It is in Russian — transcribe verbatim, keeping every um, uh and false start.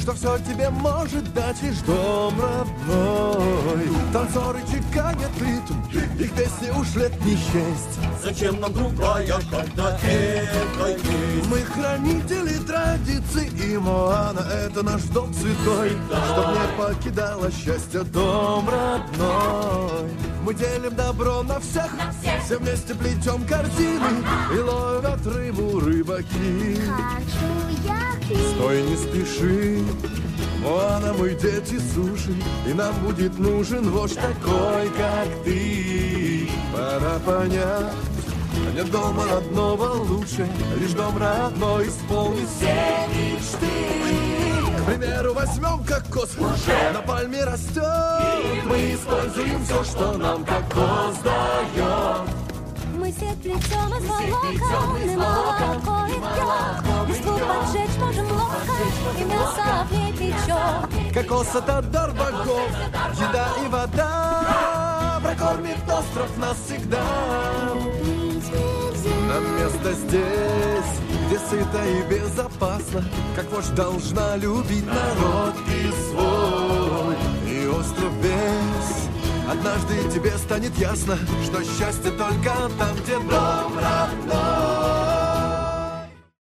что все тебе может дать лишь дом родной. Танцоры чеканят ритм, их песни уж лет не счесть. Зачем нам другая, когда это есть? Мы хранители традиций, и Моана — это наш долг святой, чтоб не покидало счастье дом родной. Мы делим добро на всех, На всех. все вместе плетем корзины и ловят рыбу рыбаки. Хочу я к ним. Стой, не спеши, Моана, мы дети суши, и нам будет нужен вождь такой, как ты. Пора понять, нет дома родного лучше, лишь дом родной исполнит все мечты. К примеру, возьмем кокос, на пальме растет, мы используем все, что нам кокос дает. Мы сеть плетем из волокон, и молоко и пьем. Листву поджечь можем ловко, и мясо в ней печем. Кокос — это дар богов, еда и вода прокормит остров навсегда. Нам место здесь, где сыто и безопасно, как вождь должна любить народ и свой. И остров весь, однажды тебе станет ясно, что счастье только там, где дом родной.